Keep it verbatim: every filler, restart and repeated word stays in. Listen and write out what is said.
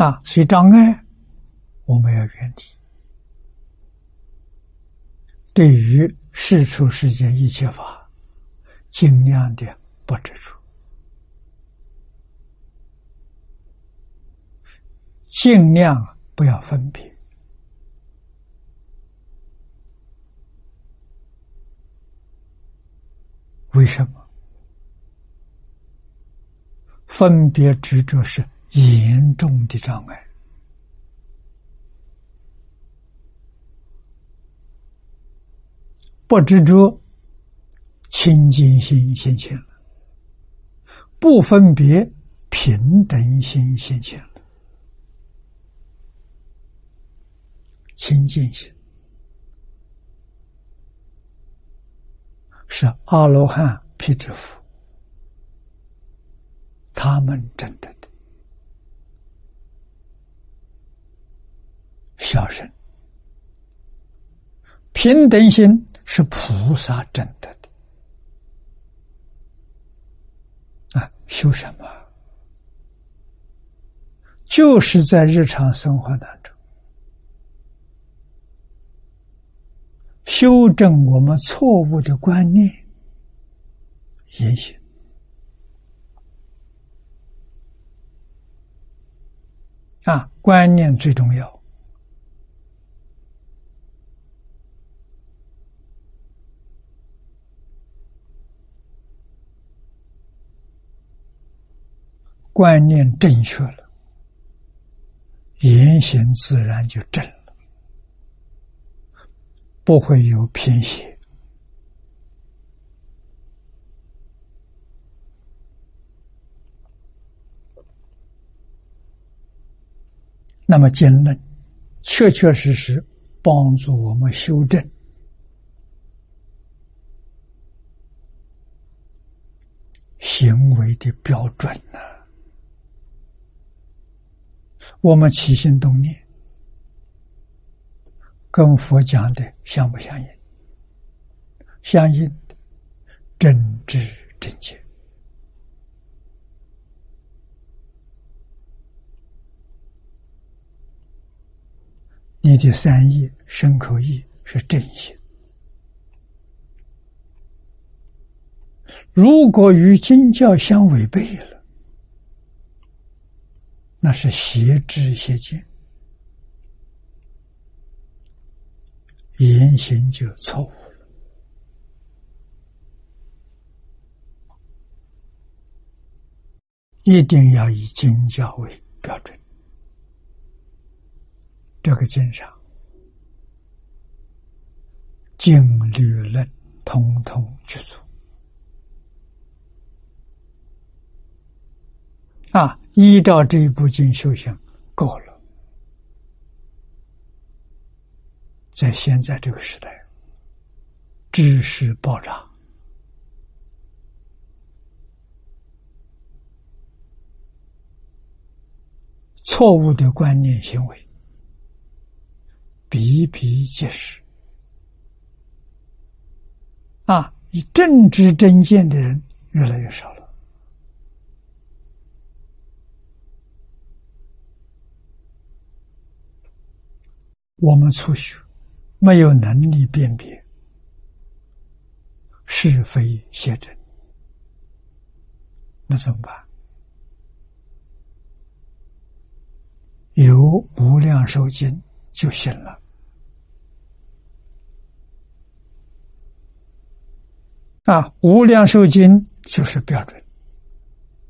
啊，所以障碍我们要远离。对于世出世间一切法，尽量的不执着，尽量不要分别。为什么？分别执着是严重的障碍。不执着，清净心现前了；不分别，平等心现前了。清净心是阿罗汉、辟支佛他们证得的，小乘平等心是菩萨证得的。啊，修什么？就是在日常生活当中修正我们错误的观念言行。啊，观念最重要。观念正确了，言行自然就正了，不会有偏斜。那么经论确确实实帮助我们修正行为的标准呢、啊。我们起心动念跟佛讲的相不相应？相应的，正知正见。你的三业身口意是正行，如果与经教相违背了，那是邪知邪见，言行就错误了。一定要以经教为标准。这个经上经律论统统具足啊，依照这一部经修行够了。在现在这个时代，知识爆炸，错误的观念行为比比皆是啊！以正知正见的人越来越少了。我们初学没有能力辨别是非邪正，那怎么办？有无量寿经就行了。啊，无量寿经就是标准。